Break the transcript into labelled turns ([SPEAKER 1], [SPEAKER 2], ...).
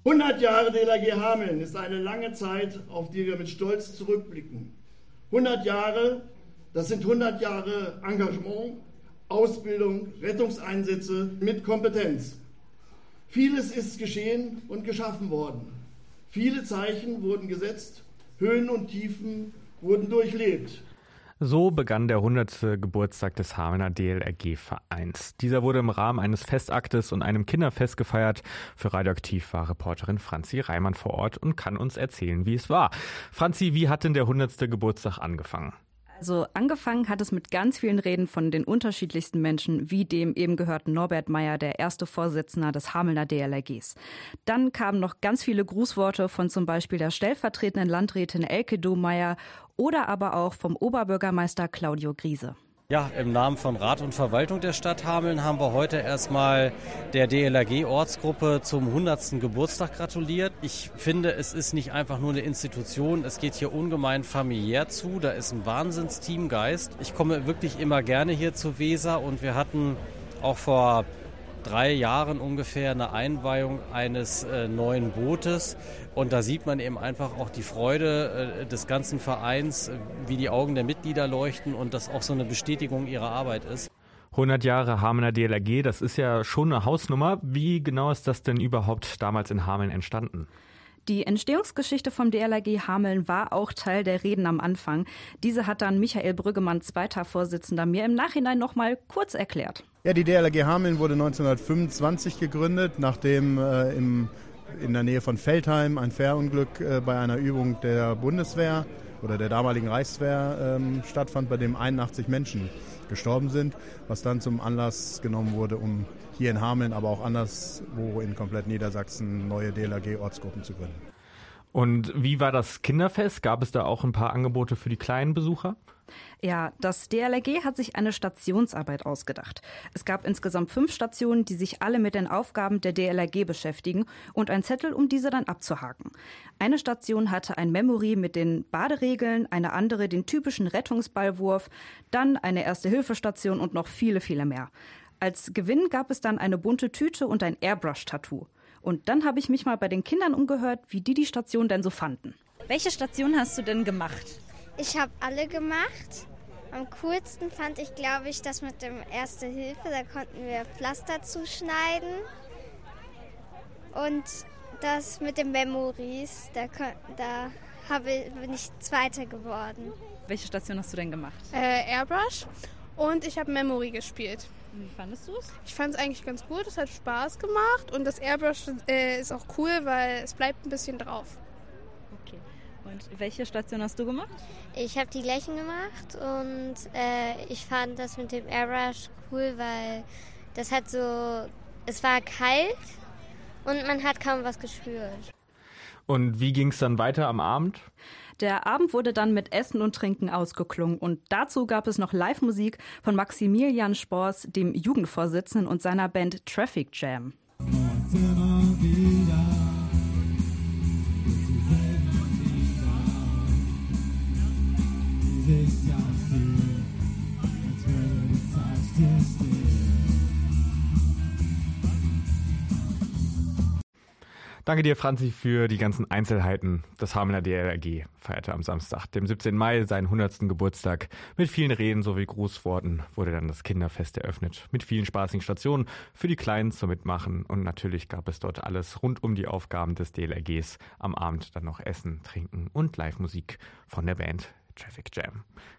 [SPEAKER 1] 100 Jahre DLRG Hameln ist eine lange Zeit, auf die wir mit Stolz zurückblicken. 100 Jahre, das sind 100 Jahre Engagement, Ausbildung, Rettungseinsätze mit Kompetenz. Vieles ist geschehen und geschaffen worden. Viele Zeichen wurden gesetzt, Höhen und Tiefen wurden durchlebt.
[SPEAKER 2] So begann der 100. Geburtstag des Hamelner DLRG-Vereins. Dieser wurde im Rahmen eines Festaktes und einem Kinderfest gefeiert. Für Radioaktiv war Reporterin Franzi Reimann vor Ort und kann uns erzählen, wie es war. Franzi, wie hat denn der 100. Geburtstag angefangen?
[SPEAKER 3] Also angefangen hat es mit ganz vielen Reden von den unterschiedlichsten Menschen, wie dem eben gehörten Norbert Meyer, der erste Vorsitzende des Hamelner DLRGs. Dann kamen noch ganz viele Grußworte von zum Beispiel der stellvertretenden Landrätin Elke Domeyer oder aber auch vom Oberbürgermeister Claudio Griese.
[SPEAKER 4] Ja, im Namen von Rat und Verwaltung der Stadt Hameln haben wir heute erstmal der DLRG-Ortsgruppe zum 100. Geburtstag gratuliert. Ich finde, es ist nicht einfach nur eine Institution, es geht hier ungemein familiär zu, da ist ein Wahnsinns-Teamgeist. Ich komme wirklich immer gerne hier zur Weser und wir hatten auch vor 3 Jahren ungefähr eine Einweihung eines neuen Bootes. Und da sieht man eben einfach auch die Freude des ganzen Vereins, wie die Augen der Mitglieder leuchten und das auch so eine Bestätigung ihrer Arbeit ist.
[SPEAKER 2] 100 Jahre Hamelner DLRG, das ist ja schon eine Hausnummer. Wie genau ist das denn überhaupt damals in Hameln entstanden?
[SPEAKER 3] Die Entstehungsgeschichte vom DLRG Hameln war auch Teil der Reden am Anfang. Diese hat dann Michael Brüggemann, zweiter Vorsitzender, mir im Nachhinein noch mal kurz erklärt.
[SPEAKER 5] Ja, die DLRG Hameln wurde 1925 gegründet, nachdem in der Nähe von Veltheim ein Fährunglück bei einer Übung der Bundeswehr oder der damaligen Reichswehr stattfand, bei dem 81 Menschen gestorben sind, was dann zum Anlass genommen wurde, um hier in Hameln, aber auch anderswo in komplett Niedersachsen neue DLRG-Ortsgruppen zu gründen.
[SPEAKER 2] Und wie war das Kinderfest? Gab es da auch ein paar Angebote für die kleinen Besucher?
[SPEAKER 3] Ja, das DLRG hat sich eine Stationsarbeit ausgedacht. Es gab insgesamt 5 Stationen, die sich alle mit den Aufgaben der DLRG beschäftigen und ein Zettel, um diese dann abzuhaken. Eine Station hatte ein Memory mit den Baderegeln, eine andere den typischen Rettungsballwurf, dann eine Erste-Hilfe-Station und noch viele, viele mehr. Als Gewinn gab es dann eine bunte Tüte und ein Airbrush-Tattoo. Und dann habe ich mich mal bei den Kindern umgehört, wie die Station denn so fanden. Welche Station hast du denn gemacht?
[SPEAKER 6] Ich habe alle gemacht. Am coolsten fand ich, glaube ich, das mit dem Erste Hilfe. Da konnten wir Pflaster zuschneiden. Und das mit den Memories, bin ich Zweiter geworden.
[SPEAKER 3] Welche Station hast du denn gemacht?
[SPEAKER 7] Airbrush und ich habe Memory gespielt.
[SPEAKER 3] Wie fandest du es?
[SPEAKER 7] Ich fand es eigentlich ganz gut, es hat Spaß gemacht und das Airbrush ist auch cool, weil es bleibt ein bisschen drauf.
[SPEAKER 3] Okay. Und welche Station hast du gemacht?
[SPEAKER 6] Ich habe die gleichen gemacht und ich fand das mit dem Airbrush cool, weil es war kalt und man hat kaum was gespürt.
[SPEAKER 2] Und wie ging es dann weiter am Abend?
[SPEAKER 3] Der Abend wurde dann mit Essen und Trinken ausgeklungen und dazu gab es noch Live-Musik von Maximilian Spors, dem Jugendvorsitzenden und seiner Band Traffic Jam.
[SPEAKER 2] Danke dir, Franzi, für die ganzen Einzelheiten. Das Hamelner DLRG feierte am Samstag, dem 17. Mai, seinen 100. Geburtstag. Mit vielen Reden sowie Grußworten wurde dann das Kinderfest eröffnet. Mit vielen spaßigen Stationen für die Kleinen zum Mitmachen. Und natürlich gab es dort alles rund um die Aufgaben des DLRGs. Am Abend dann noch Essen, Trinken und Live-Musik von der Band Traffic Jam.